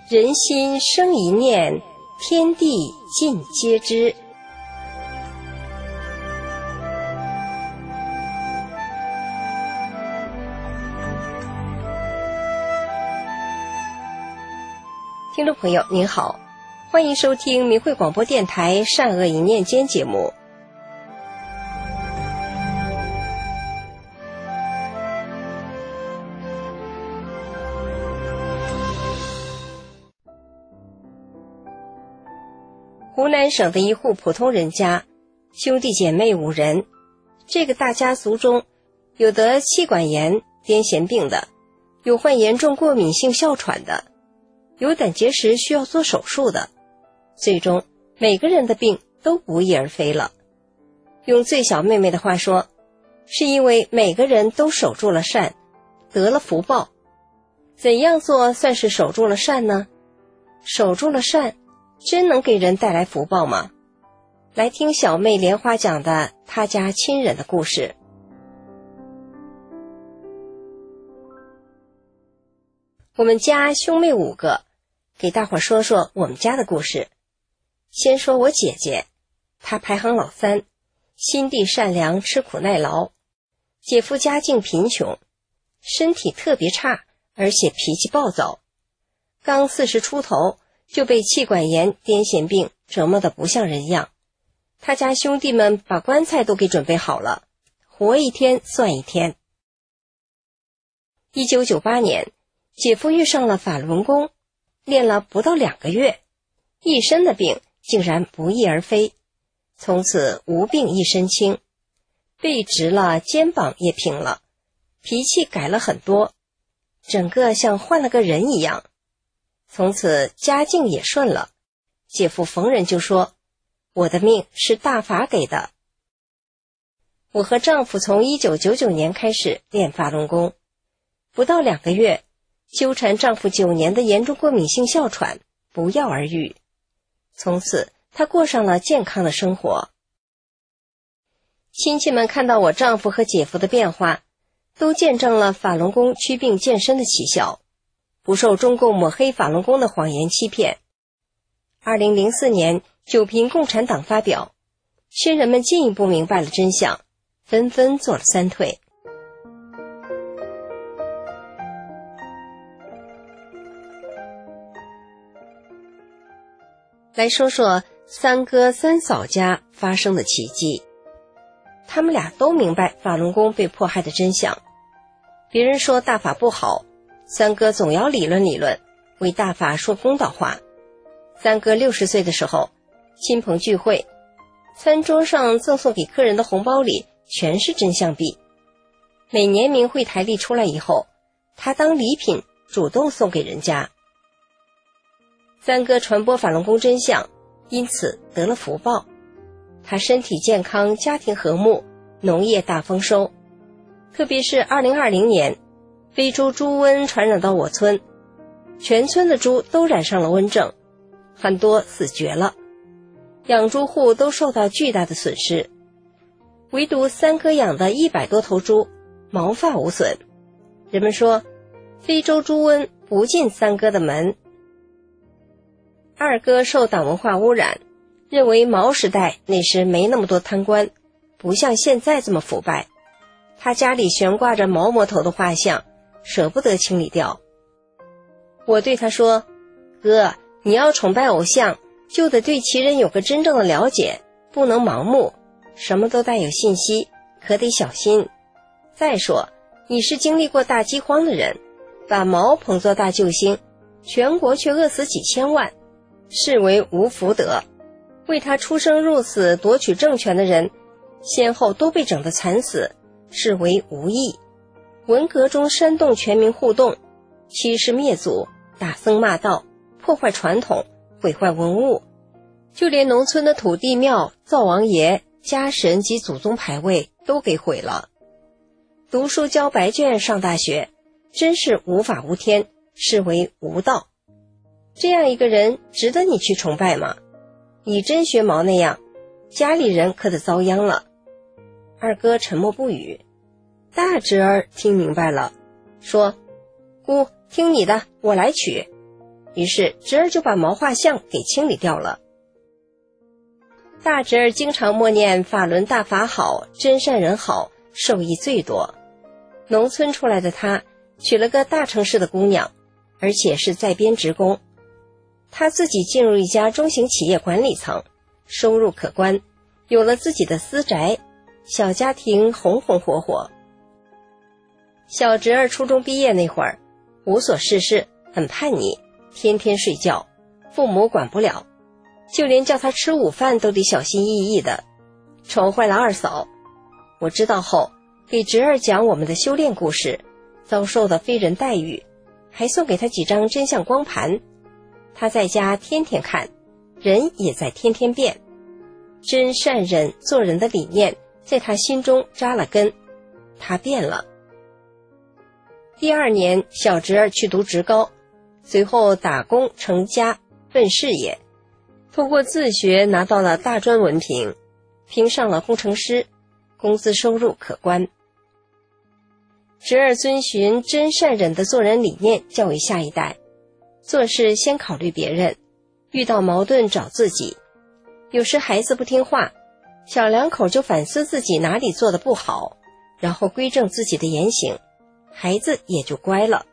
人心生一念，天地尽皆知。听众朋友您好，欢迎收听明慧广播电台善恶一念间节目。湖南省的一户普通人家，兄弟姐妹5人，这个大家族中有得气管炎、癫痫病的，有患严重过敏性哮喘的，有胆结石需要做手术的，最终每个人的病都不翼而飞了。用最小妹妹的话说，是因为每个人都守住了善，得了福报。怎样做算是守住了善呢？守住了善，真能给人带来福报吗？来听小妹莲花讲的她家亲人的故事。我们家兄妹5个，给大伙说说我们家的故事。先说我姐姐，她排行老3，心地善良，吃苦耐劳。姐夫家境贫穷，身体特别差，而且脾气暴躁。刚40出头就被气管炎、癫痫病折磨得不像人样。他家兄弟们把棺材都给准备好了，活一天算一天。1998年，姐夫遇上了法轮功，练了不到2个月，一身的病竟然不翼而飞，从此无病一身轻，背直了，肩膀也平了，脾气改了很多，整个像换了个人一样。从此家境也顺了，姐夫逢人就说，我的命是大法给的。我和丈夫从1999年开始练法轮功，不到2个月，纠缠丈夫9年的严重过敏性哮喘不药而愈，从此他过上了健康的生活。亲戚们看到我丈夫和姐夫的变化，都见证了法轮功祛病健身的奇效，不受中共抹黑法轮功的谎言欺骗。2004年就凭共产党发表，亲人们进一步明白了真相，纷纷做了3退。来说说3哥3嫂家发生的奇迹。他们俩都明白法轮功被迫害的真相。别人说大法不好，3哥总要理论理论，为大法说公道话。3哥60岁的时候，亲朋聚会，餐桌上赠送给客人的红包里全是真相币。每年明慧台历出来以后，他当礼品主动送给人家。3哥传播法轮功真相，因此得了福报。他身体健康，家庭和睦，农业大丰收。特别是2020年，非洲猪瘟传染到我村，全村的猪都染上了瘟症，很多死绝了，养猪户都受到巨大的损失。唯独3哥养的100多头猪，毛发无损。人们说，非洲猪瘟不进3哥的门。2哥受党文化污染，认为毛时代那时没那么多贪官，不像现在这么腐败。他家里悬挂着毛魔头的画像，舍不得清理掉。我对他说，哥，你要崇拜偶像，就得对其人有个真正的了解，不能盲目，什么都带有信息，可得小心。再说，你是经历过大饥荒的人，把毛捧作大救星，全国却饿死几千万，视为无福德。为他出生入死夺取政权的人，先后都被整得惨死，视为无义。文革中煽动全民互动，欺师灭祖，打僧骂道，破坏传统，毁坏文物，就连农村的土地庙、灶王爷、家神及祖宗牌位都给毁了。读书交白卷上大学，真是无法无天，视为无道。这样一个人值得你去崇拜吗？你真学毛那样，家里人可得遭殃了。2哥沉默不语。大侄儿听明白了，说，姑，听你的，我来取。 于是侄儿就把毛画像给清理掉了。大侄儿经常默念法轮大法好，真善人好，受益最多。农村出来的他娶了个大城市的姑娘，而且是在编职工。他自己进入一家中型企业管理层，收入可观，有了自己的私宅，小家庭红红火火。小侄儿初中毕业那会儿，无所事事，很叛逆，天天睡觉，父母管不了，就连叫他吃午饭都得小心翼翼的，宠坏了二嫂。我知道后，给侄儿讲我们的修炼故事，遭受的非人待遇，还送给他几张真相光盘。他在家天天看，人也在天天变。真善忍做人的理念在他心中扎了根，他变了。第2年，小侄儿去读职高，随后打工成家，奔事业，通过自学拿到了大专文凭，评上了工程师，工资收入可观。侄儿遵循真善忍的做人理念，教育下一代，做事先考虑别人，遇到矛盾找自己。有时孩子不听话，小两口就反思自己哪里做得不好，然后规正自己的言行，孩子也就乖了。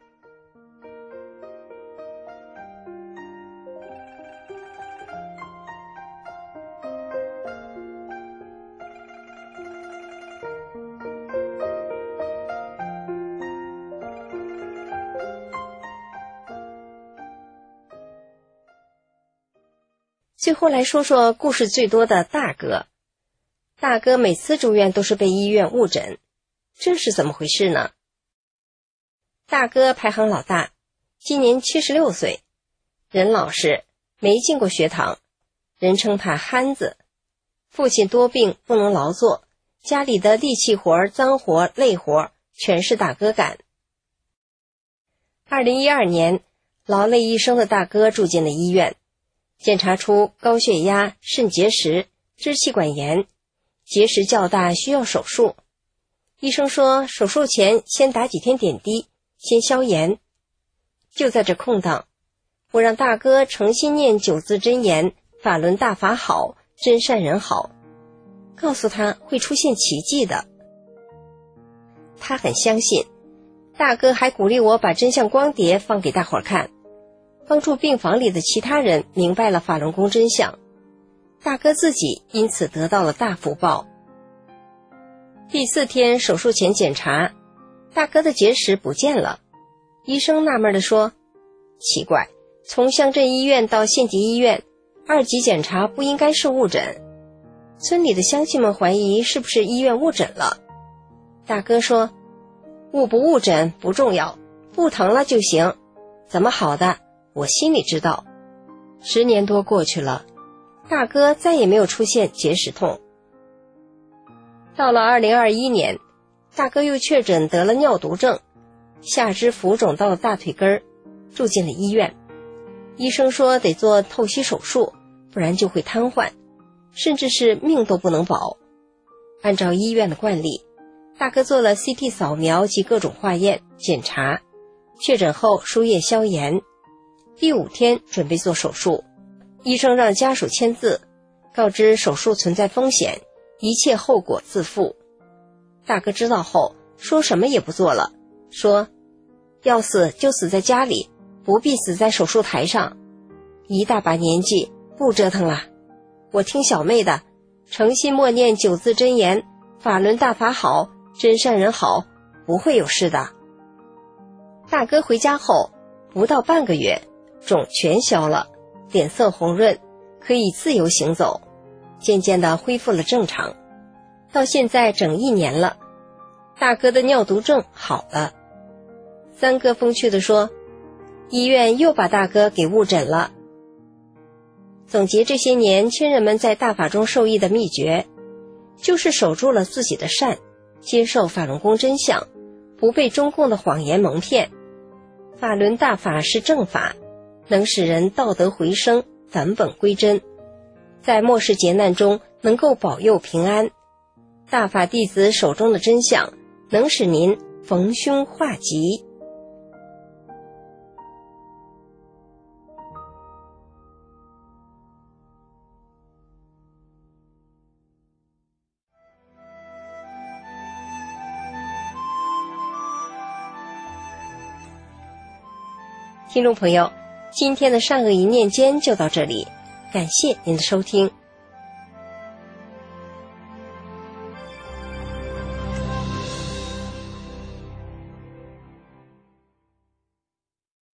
最后来说说故事最多的大哥。大哥每次住院都是被医院误诊，这是怎么回事呢？大哥排行老大，今年76岁，人老实，没进过学堂，人称他憨子。父亲多病不能劳作，家里的力气活、脏活、累活全是大哥干。2012年，劳累一生的大哥住进了医院，检查出高血压、肾结石、支气管炎，结石较大需要手术。医生说手术前先打几天点滴，先消炎。就在这空档，我让大哥诚心念9字真言，法轮大法好，真善人好，告诉他会出现奇迹的。他很相信，大哥还鼓励我把真相光碟放给大伙儿看，帮助病房里的其他人明白了法轮功真相。大哥自己因此得到了大福报。第4天手术前检查，大哥的结石不见了。医生纳闷地说，奇怪，从乡镇医院到县级医院，2级检查不应该是误诊。村里的乡亲们怀疑是不是医院误诊了。大哥说，误不误诊不重要，不疼了就行，怎么好的我心里知道。10年多过去了，大哥再也没有出现结石痛。到了2021年，大哥又确诊得了尿毒症，下肢浮肿到了大腿根儿，住进了医院。医生说得做透析手术，不然就会瘫痪，甚至是命都不能保。按照医院的惯例，大哥做了 CT 扫描及各种化验检查，确诊后输液消炎。第5天准备做手术，医生让家属签字，告知手术存在风险，一切后果自负。大哥知道后说什么也不做了，说要死就死在家里，不必死在手术台上，一大把年纪不折腾了，我听小妹的，诚心默念9字真言，法轮大法好，真善人好，不会有事的。大哥回家后不到半个月，肿全消了，脸色红润，可以自由行走，渐渐地恢复了正常。到现在整1年了，大哥的尿毒症好了。三哥风趣地说，医院又把大哥给误诊了。总结这些年亲人们在大法中受益的秘诀，就是守住了自己的善，接受法轮功真相，不被中共的谎言蒙骗。法轮大法是正法，能使人道德回升，返本归真，在末世劫难中能够保佑平安。大法弟子手中的真相，能使您逢凶化吉。 听众朋友，今天的善恶一念间就到这里，感谢您的收听。